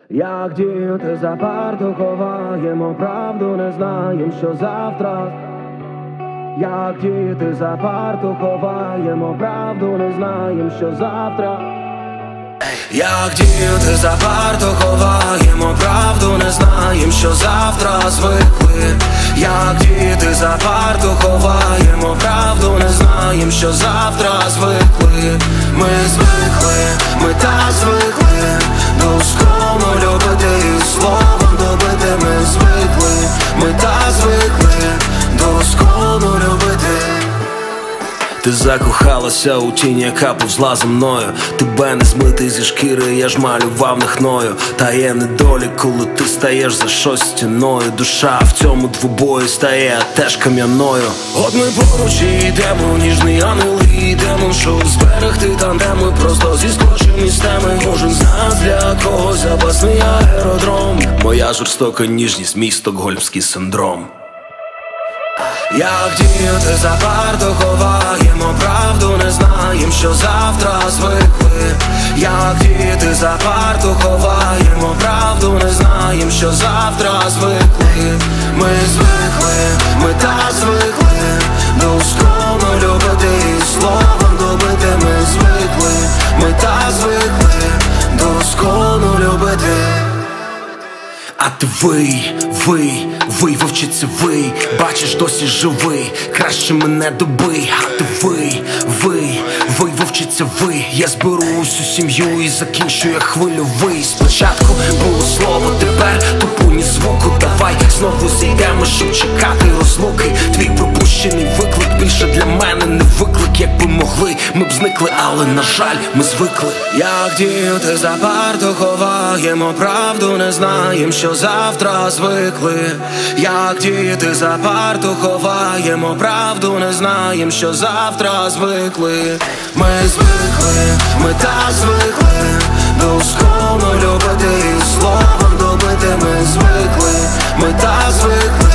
Як діти за парту ховаємо правду, не знаєм, що завтра. Як діти за парту ховаємо правду, не знаєм, що завтра. Як діти за парту ховаємо правду, не знаєм, що завтра звикли. Як діти за парту ховаємо правду, не знаєм, що завтра звикли. Ми звикли, ми так звикли досконно любити і словом добити. Ми звикли, ми так звикли досконно любити. Ти закохалася у тінь, яка повзла за мною. Тебе не змити зі шкіри, я ж малював не хною. Та є недолік, коли ти стаєш за щось стіною. Душа в цьому двобої стає теж кам'яною. От ми поруч і йдемо, ніжний ангел і демон, що зберегти тандеми просто зіскочим із теми. Кожен з нас для когось запасний аеродром. Моя жорстока ніжність, мій стокгольмський синдром. Як діти за парту ховаємо правду, не знаєм, що завтра звикли. Як діти за парту ховаємо правду, не знаєм, що завтра звикли. Ми звикли, ми так звикли досконно любити і словом добити. Ми звикли, ми так звикли досконно любити. А ти вий, вовчице, вий, бачиш, досі живий, краще мене добий. А ти вий, вовчице, вий, я зберу усю сім'ю і закінчу я хвильовий. Спочатку було слово, тепер тупу ні звуку. Давай знову зійдемо, щоб чекати розлуки. Твій пропущений виклик більше для мене не виклик. Якби могли, ми б зникли, але на жаль, ми звикли. Як діти за парту ховаємо правду, не знаєм, що завтра звикли. Як діти за парту ховаємо правду, не знаєм, що завтра звикли. Ми звикли, ми так звикли досконно любити і словом добити. Ми звикли, ми так звикли